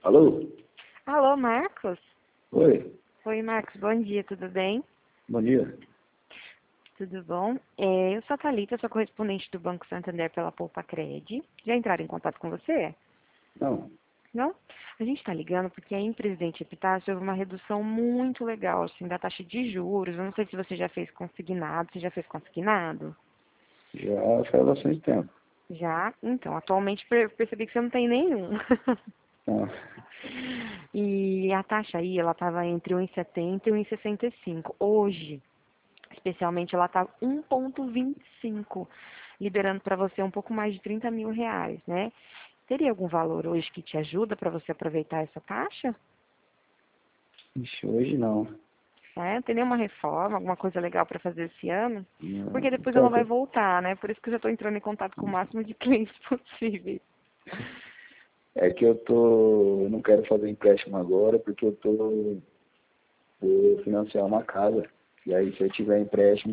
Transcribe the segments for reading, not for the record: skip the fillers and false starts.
Alô? Alô, Marcos? Oi, Oi, Marcos, bom dia, tudo bem? bom dia. Tudo bom? Eu sou a Thalita, sou correspondente do Banco Santander pela Poupa Cred. Já entraram em contato com você? Não, Não? A gente está ligando porque aí em Presidente Epitácio houve uma redução muito legal, assim, da taxa de juros. Eu não sei se você já fez consignado. Você já fez consignado? já faz bastante tempo. Já? Então, atualmente percebi que você não tem nenhum. Não, E a taxa aí, ela estava entre 1,70 e 1,65. Hoje, especialmente, ela está 1,25, liberando para você um pouco mais de 30 mil reais, né? Teria algum valor hoje que te ajuda para você aproveitar essa taxa? ixi, hoje não. É, tem nenhuma reforma, alguma coisa legal para fazer esse ano? Não, Porque depois ela pior vai voltar, né? Por isso que eu já estou entrando em contato com o máximo de clientes possíveis. é que eu não quero fazer empréstimo agora porque vou financiar uma casa. E aí se eu tiver empréstimo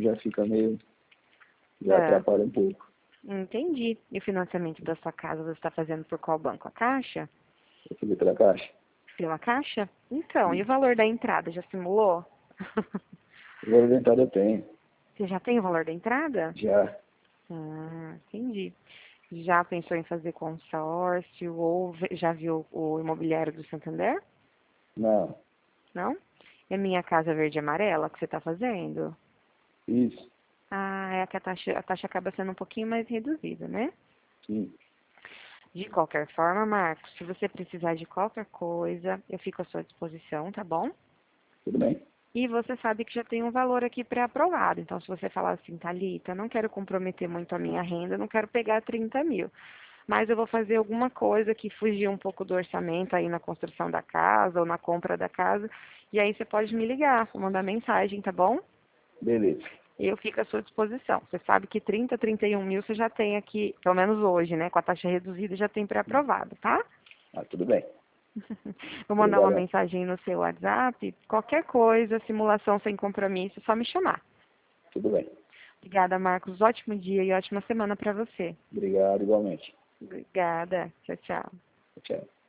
já É, atrapalha um pouco. entendi. E o financiamento da sua casa você está fazendo por qual banco? A Caixa? Eu fico pela caixa. Pela Caixa? Então, e o Sim. valor da entrada? Já simulou? O valor da entrada eu tenho. Você já tem o valor da entrada? Já. Entendi. Já pensou em fazer consórcio ou já viu o imobiliário do Santander? Não. Não? É Minha Casa Verde e Amarela que você está fazendo? Isso. Ah, é que a taxa acaba sendo um pouquinho mais reduzida, né? Sim. De qualquer forma, Marcos, se você precisar de qualquer coisa, eu fico à sua disposição, tá bom? Tudo bem. E você sabe que já tem um valor aqui pré-aprovado. Então, se você falar assim, Thalita, não quero comprometer muito a minha renda, não quero pegar 30 mil. Mas eu vou fazer alguma coisa que fugir um pouco do orçamento aí na construção da casa ou na compra da casa. E aí você pode me ligar, mandar mensagem, tá bom? Beleza. Eu fico à sua disposição. Você sabe que 30, 31 mil você já tem aqui, pelo menos hoje, né? Com a taxa reduzida já tem pré-aprovado, tá? Ah, tudo bem. Vou mandar uma Obrigadão. mensagem no seu WhatsApp. Qualquer coisa, simulação sem compromisso, é só me chamar. Tudo bem. Obrigada, Marcos. Ótimo dia e ótima semana para você. Obrigado igualmente. Obrigada. Tchau, tchau. Tchau.